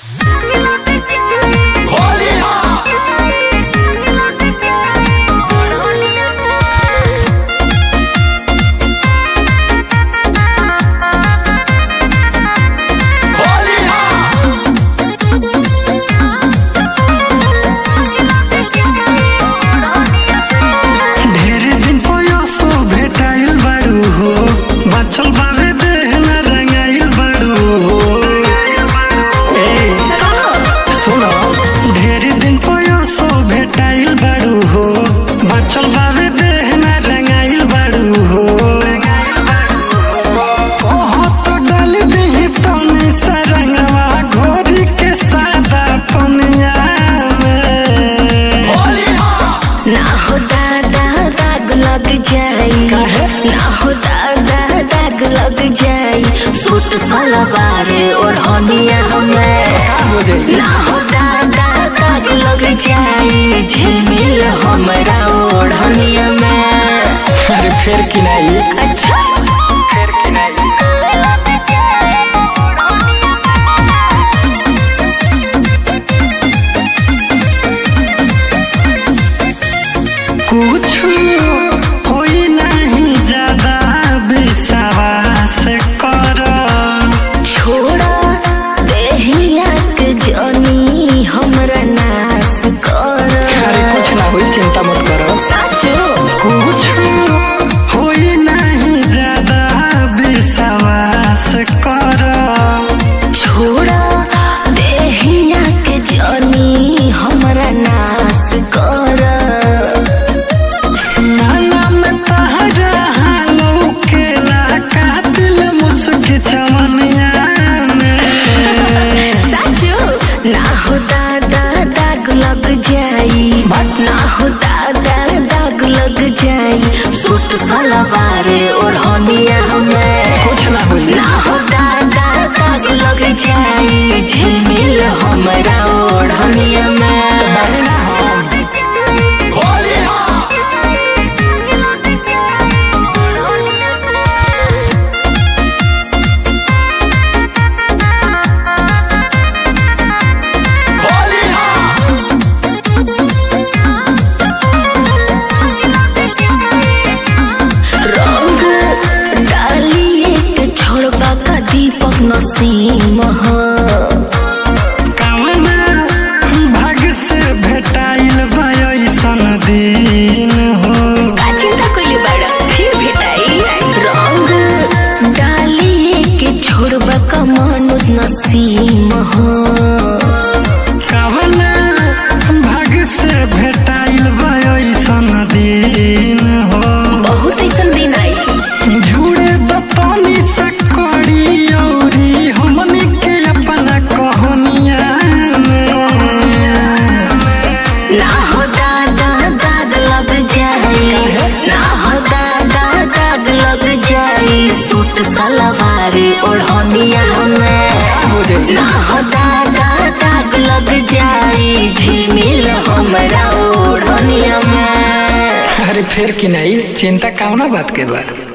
Suit सलवार ओढ़निया हमें ना हो दादा दाग लग जाए झिलमिल हमरा ओढ़निया में। अरे फिर की नहीं अच्छा फिर की नहीं कुछ होई नहीं ज्यादा विश्वास कर छोड़ा देहिया के जनी हमरा नाश कर। अरे कुछ ना हुई चिंता मत करो। साचो कुछ होई नहीं ज्यादा विश्वास कर छोड़ा देहिया के जनी हमरा नाश कर। नाना में तहरा हालों के लाका दिल मुस्की चवनिया में। साचो ना हो दादा दाग लग जाई ना हो दादा दाग लग जाई सूट सलवार ओढ़निया हमें कुछ ना हुई ना हो दादा दाग लग जाई झिलमिल हमरा ओढ़निया में। रंग डालिए के छोड़बा का दीपक नसीम कामना भाग से भेटाइल बा ऐसन दिन हो। का चिंता कइले बाड़ा फिर भेटाई। रंग डालिए के छोड़बा का मनोज नसीम कामना भाग से भेटाइल बा ऐसन दिन हो। बहुत ऐसन दिन आई जुड़े बपानी सकड़ी औरी हमनी के अपना कहनिया में। ना हो दादा दाग लग जाए ना हो दादा दाग लग जाए सूट सलवार ओढ़निया हमें ना हो दादा दाग लग जाए झिलमिल हमरा ओढ़निया में। अरे फिर की नहीं चिंता कामना बात के बाद।